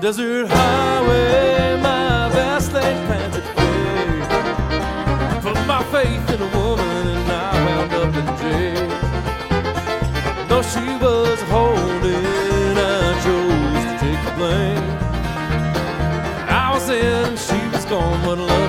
desert highway, my vast lane planted free. Put my faith in a woman and I wound up in jail. Though she was holding, I chose to take the blame. I was in and she was gone, but love